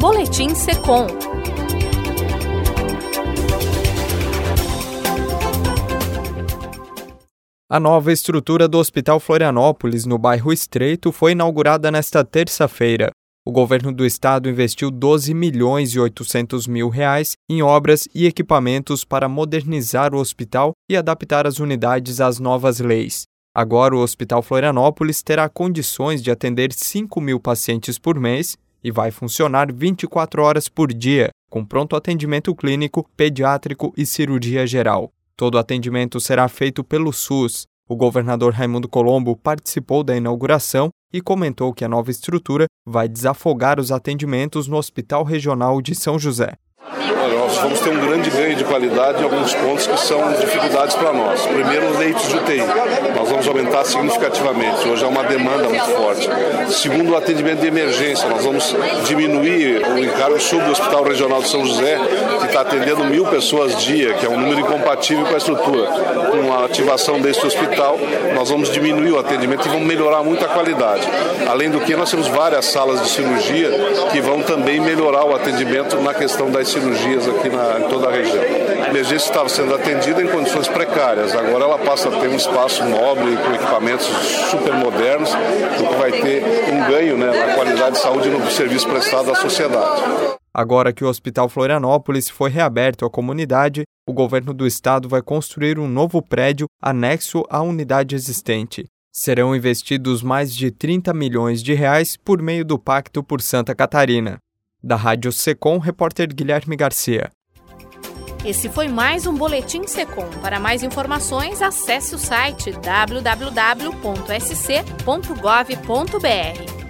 Boletim Secom. A nova estrutura do Hospital Florianópolis, no bairro Estreito, foi inaugurada nesta terça-feira. O governo do estado investiu R$ 12.800.000 em obras e equipamentos para modernizar o hospital e adaptar as unidades às novas leis. Agora, o Hospital Florianópolis terá condições de atender 5.000 pacientes por mês e vai funcionar 24 horas por dia, com pronto atendimento clínico, pediátrico e cirurgia geral. Todo o atendimento será feito pelo SUS. O governador Raimundo Colombo participou da inauguração e comentou que a nova estrutura vai desafogar os atendimentos no Hospital Regional de São José. Nós vamos ter um grande ganho de qualidade em alguns pontos que são dificuldades para nós. Primeiro, os leitos de UTI. Nós vamos aumentar significativamente. Hoje é uma demanda muito forte. Segundo, o atendimento de emergência. Nós vamos diminuir o encargo sobre o Hospital Regional de São José, que está atendendo 1.000 pessoas dia, que é um número incompatível com a estrutura. Com a ativação desse hospital, nós vamos diminuir o atendimento e vamos melhorar muito a qualidade. Além do que, nós temos várias salas de cirurgia que vão também melhorar o atendimento na questão das cirurgias aqui em toda a região. A emergência estava sendo atendida em condições precárias, agora ela passa a ter um espaço nobre com equipamentos super modernos, o que vai ter um ganho, na qualidade de saúde e no serviço prestado à sociedade. Agora que o Hospital Florianópolis foi reaberto à comunidade, o governo do estado vai construir um novo prédio anexo à unidade existente. Serão investidos mais de R$ 30 milhões por meio do Pacto por Santa Catarina. Da Rádio Secom, repórter Guilherme Garcia. Esse foi mais um Boletim Secom. Para mais informações, acesse o site www.sc.gov.br.